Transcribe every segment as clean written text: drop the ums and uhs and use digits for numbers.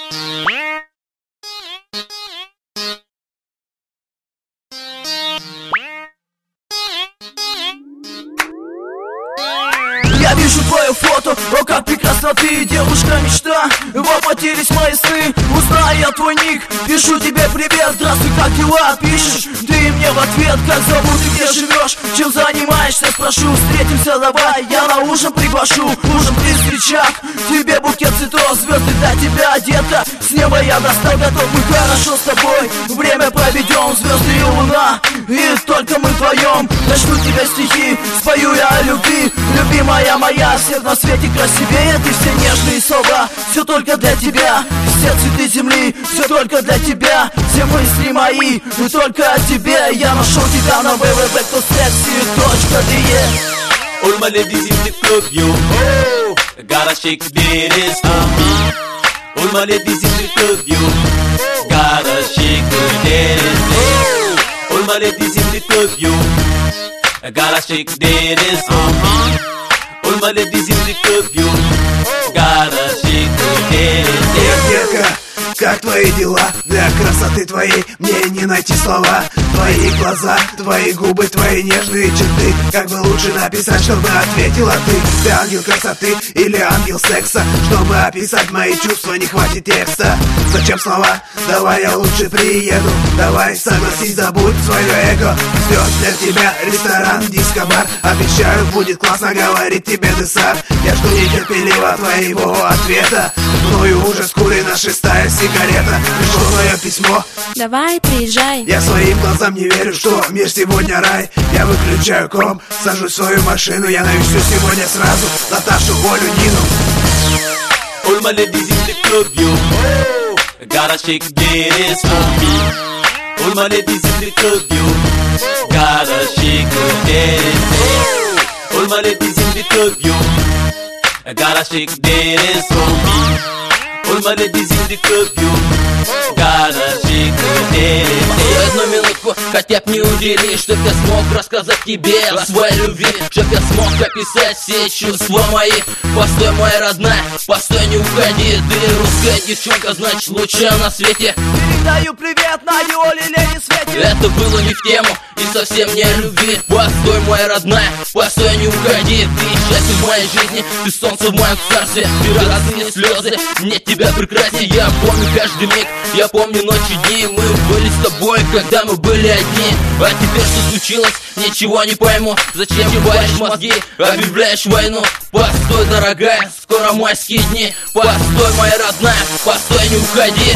Я вижу твое фото, о, как прекрасна ты, девушка-мечта. Воплотились мои сны, узнай я твой ник. Пишу тебе привет, здравствуй, как дела? Пишешь ты мне в ответ, как зовут и где живешь, чем занимаешься, спрошу. Встретимся, давай, я на ужин приглашу. Ужин при свечах, тебе букет цветов, звезды для тебя, детка. С неба я достал, готов, мы хорошо с тобой время проведем, звезды и луна, и только мы вдвоем. Начну тебе стихи, спою я о любви, любимая моя, всех на свете красивее. Ты все нежные слова, все только для тебя. Все цветы земли, все только для тебя. Все мысли мои, только о тебе. Я нашел тебя на www.sexy.de. All my ladies in the club, yo, oh, gotta shake the ass for me. All my ladies in the club, yo, gotta shake the ass. All my ladies in the club, yo, gotta shake the ass for me. All my ladies in the club, yo, gotta shake the ass. Детка, как твои дела? Для красоты твоей мне не найти слова. Твои глаза, твои губы, твои нежные черты. Как бы лучше написать, чтобы ответила ты? Ты ангел красоты или ангел секса? Чтобы описать мои чувства, не хватит текста. Зачем слова? Давай я лучше приеду. Давай согласись, забудь свое эго. Звезд для тебя ресторан, диско-бар. Обещаю, будет классно, говорит тебе Десар. Я жду нетерпеливо твоего ответа. Мною уже скурена 6-я сигарета. Пришло твое письмо, давай, приезжай. я своим глазам не верю, что мир сегодня рай. Я выключаю комп, сажусь в свою машину. Я навещу сегодня сразу Наташу, Олю, Нину. All my ladies in the club, yo, oh, gotta shake the ass for me. All my ladies in the club, yo, gotta shake the ass. All my ladies in the club, yo, gotta shake the ass for me. All my ladies in the club, yo, gotta shake the ass. Одну минутку, хотя б не удели, чтоб я смог рассказать тебе о своей любви, чтоб я смог описать все чувства мои. Постой, моя родная, постой, не уходи. Ты русская девчонка, значит лучшая на свете. Передаю привет Наде, Оле, Лене, Свете. Это было не в тему и совсем не о любви. Постой, моя родная, постой, не уходи. Ты счастье в моей жизни, ты солнце в моем царстве. Ты радостные слезы, нет тебя прекраснее. Я помню каждый миг, я помню ночи и дни. Мы были с тобой, когда мы были одни. А теперь что случилось, ничего не пойму. Зачем ты варишь мозги, объявляешь войну? Постой, дорогая, скоро майские дни. Постой, моя родная, постой, не уходи.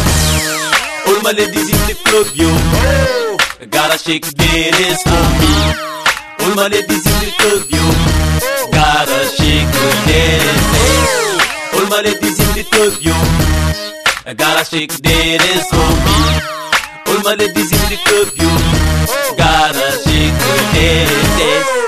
All my ladies in the club, yo, oh, gotta shake the ass for me. All my ladies in the club, yo, gotta shake the ass. All my ladies in the club, yo, gotta shake the ass for me. All my ladies in the club, yo, gotta shake the ass.